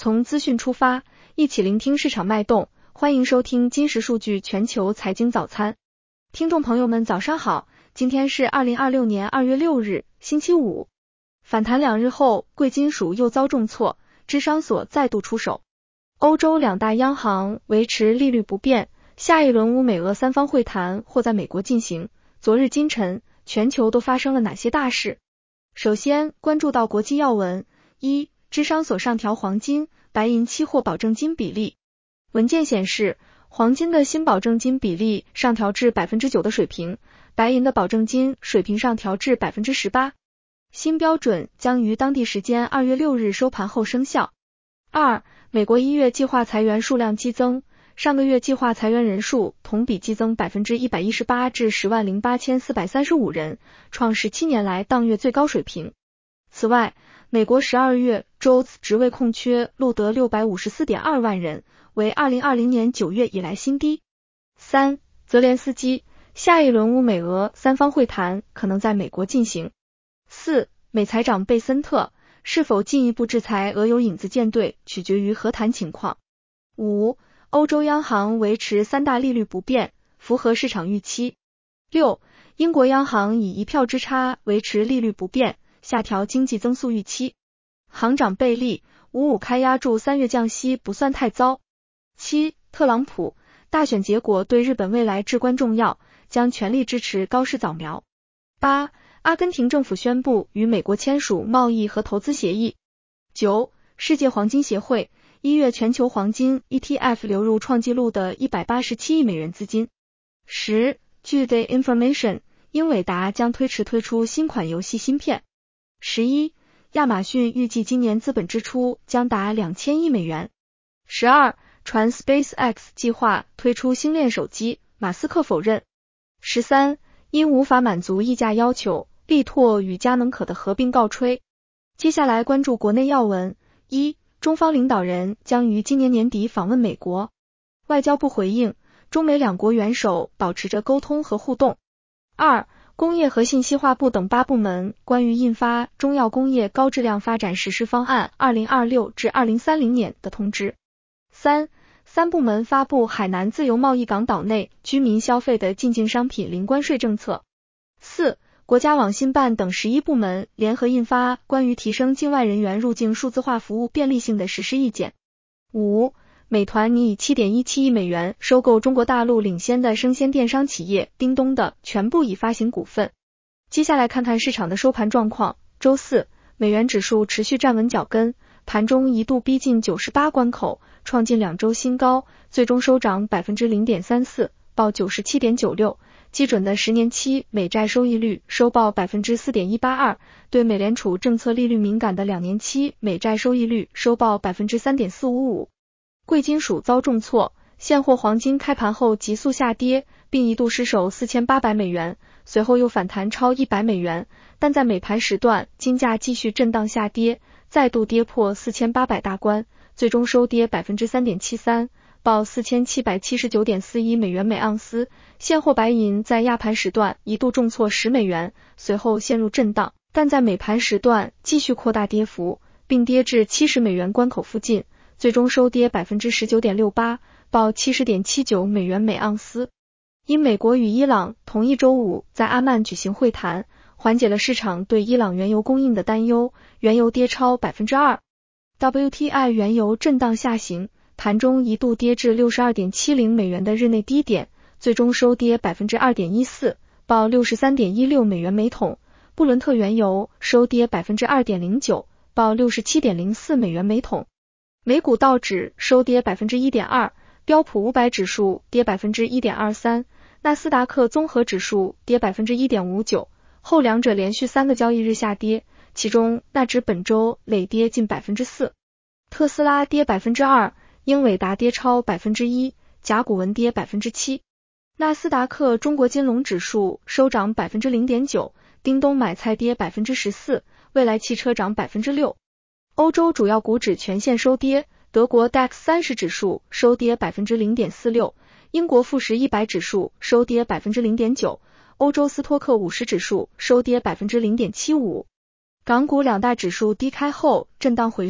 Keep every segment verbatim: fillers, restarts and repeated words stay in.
从资讯出发，一起聆听市场脉动。欢迎收听金石数据全球财经早餐。听众朋友们早上好，今天是二零二六年二月六日，星期五。反弹两日后，贵金属又遭重挫，芝商所再度出手。欧洲两大央行维持利率不变，下一轮乌美俄三方会谈或在美国进行。昨日今晨，全球都发生了哪些大事？首先关注到国际要闻。一、芝商所上调黄金、白银期货保证金比例。文件显示，黄金的新保证金比例上调至 百分之九 的水平，白银的保证金水平上调至 百分之十八。新标准将于当地时间二月六日收盘后生效。二、美国一月计划裁员数量激增，上个月计划裁员人数同比激增 百分之一百一十八 至 十万零八千四百三十五 人，创十七年来当月最高水平。此外，美国十二月 J O B S 职位空缺录得 六百五十四点二万人，为二零二零年九月以来新低。三、泽连斯基，下一轮乌美俄三方会谈可能在美国进行。四、美财长贝森特，是否进一步制裁俄油影子舰队取决于和谈情况。五、欧洲央行维持三大利率不变，符合市场预期。六、英国央行以一票之差维持利率不变，下调经济增速预期。行长贝利，五五开压住三月降息不算太糟。七、特朗普，大选结果对日本未来至关重要，将全力支持高市早苗。八、阿根廷政府宣布与美国签署贸易和投资协议。九、世界黄金协会，一月全球黄金 E T F 流入创纪录的一百八十七亿美元资金。十、据 The Information， 英伟达将推迟推出新款游戏芯片。十一、亚马逊预计今年资本支出将达两千亿美元。十二、传 SpaceX 计划推出星链手机，马斯克否认。十三、因无法满足溢价要求，力拓与佳能可的合并告吹。接下来关注国内要闻。一、中方领导人将于今年年底访问美国。外交部回应，中美两国元首保持着沟通和互动。二、工业和信息化部等八部门关于印发《中药工业高质量发展实施方案（二零二六至二零三零年）》的通知。三、三部门发布海南自由贸易港岛内居民消费的进境商品零关税政策。四、国家网信办等十一部门联合印发关于提升境外人员入境数字化服务便利性的实施意见。五、美团拟以 七点一七亿美元收购中国大陆领先的生鲜电商企业叮咚的全部已发行股份。接下来看看市场的收盘状况。周四，美元指数持续站稳脚跟，盘中一度逼近九十八关口，创近两周新高，最终收涨 百分之零点三四， 报 九十七点九六。基准的十年期美债收益率收报 百分之四点一八二， 对美联储政策利率敏感的两年期美债收益率收报 百分之三点四五五。贵金属遭重挫，现货黄金开盘后急速下跌，并一度失守四千八百美元，随后又反弹超一百美元，但在美盘时段金价继续震荡下跌，再度跌破四千八百大关，最终收跌 百分之三点七三， 报 四千七百七十九点四一美元每盎司。现货白银在亚盘时段一度重挫十美元，随后陷入震荡，但在美盘时段继续扩大跌幅，并跌至七十美元关口附近，最终收跌 百分之十九点六八， 报 七十点七九美元每盎司。因美国与伊朗同一周五在阿曼举行会谈，缓解了市场对伊朗原油供应的担忧，原油跌超 百分之二。 W T I 原油震荡下行，盘中一度跌至 六十二点七零美元的日内低点，最终收跌 百分之二点一四， 报 六十三点一六美元每桶。布伦特原油收跌 百分之二点零九， 报 六十七点零四美元每桶。美股道指收跌 百分之一点二， 标普五百指数跌 百分之一点二三， 纳斯达克综合指数跌 百分之一点五九， 后两者连续三个交易日下跌，其中纳指本周累跌近 百分之四。 特斯拉跌 百分之二， 英伟达跌超 百分之一， 甲骨文跌 百分之七。 纳斯达克中国金龙指数收涨 百分之零点九， 叮咚买菜跌 百分之十四， 蔚来汽车涨 百分之六。欧洲主要股指全线收跌，德国 D A X 三十指数收跌 百分之零点四六， 英国富时一百指数收跌 百分之零点九， 欧洲斯托克五十指数收跌 百分之零点七五。港股两大指数低开后震荡回升，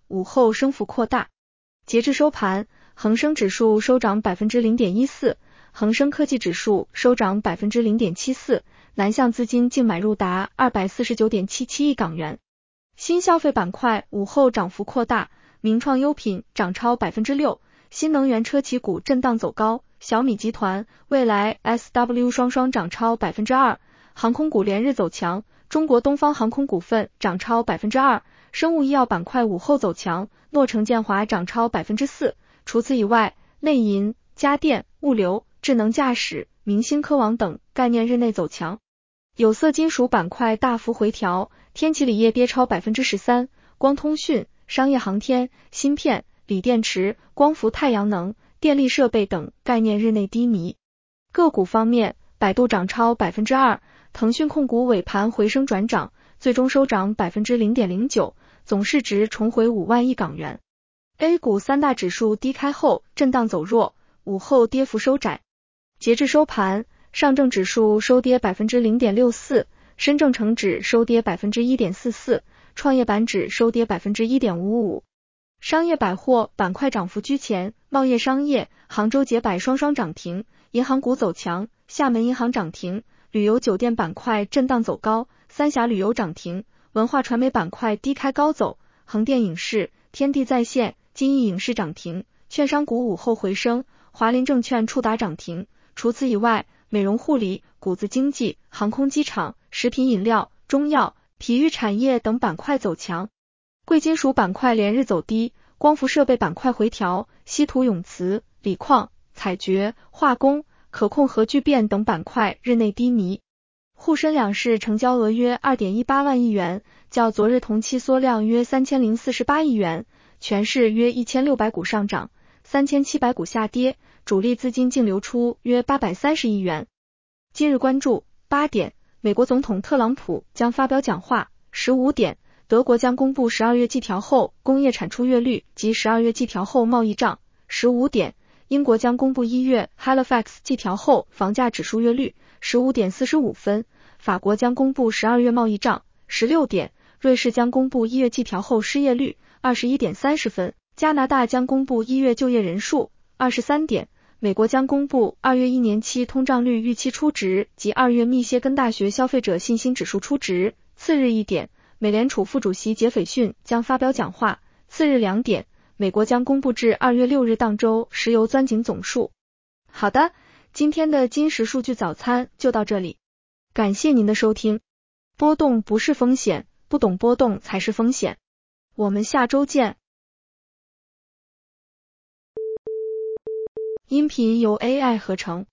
午后升幅扩大。截至收盘，恒生指数收涨 百分之零点一四， 恒生科技指数收涨 百分之零点七四， 南向资金净买入达 二百四十九点七七亿港元。新消费板块午后涨幅扩大，名创优品涨超 百分之六， 新能源车企股震荡走高，小米集团、蔚来、S W 双双涨超 百分之二， 航空股连日走强，中国东方航空股份涨超 百分之二， 生物医药板块午后走强，诺诚建华涨超 百分之四。 除此以外，内银、家电、物流、智能驾驶、明星科网等概念日内走强。有色金属板块大幅回调，天齐锂业跌超 百分之十三， 光通讯、商业航天、芯片、锂电池、光伏太阳能、电力设备等概念日内低迷。个股方面，百度涨超 百分之二， 腾讯控股尾盘回升转涨，最终收涨 百分之零点零九， 总市值重回五万亿港元。A 股三大指数低开后震荡走弱，午后跌幅收窄。截至收盘，上证指数收跌 百分之零点六四， 深证成指收跌 百分之一点四四， 创业板指收跌 百分之一点五五。商业百货板块涨幅居前，茂业商业、杭州捷百双双涨停，银行股走强，厦门银行涨停，旅游酒店板块震荡走高，三峡旅游涨停，文化传媒板块低开高走，横店影视、天地在线、金逸影视涨停，券商股午后回升，华林证券触达涨停。除此以外，美容护理、谷子经济、航空机场、食品饮料、中药、体育产业等板块走强。贵金属板块连日走低，光伏设备板块回调，稀土永磁、锂矿、采掘、化工、可控核聚变等板块日内低迷。沪深两市成交额约 二点一八万亿元，较昨日同期缩量约三千零四十八亿元，全市约一千六百股上涨，三千七百股下跌，主力资金净流出约八百三十亿元。今日关注八点，美国总统特朗普将发表讲话。十五点，德国将公布十二月季调后工业产出月率及十二月季调后贸易账。十五点，英国将公布一月 Halifax 季调后房价指数月率。十五点四十五分，法国将公布十二月贸易账。十六点，瑞士将公布一月季调后失业率。二十一点三十分，加拿大将公布一月就业人数。二十三点，美国将公布二月一年期通胀率预期初值及二月密歇根大学消费者信心指数初值。次日一点，美联储副主席杰斐逊将发表讲话。次日两点，美国将公布至二月六日当周石油钻井总数。好的，今天的金石数据早餐就到这里，感谢您的收听。波动不是风险，不懂波动才是风险。我们下周见。音频由 A I 合成。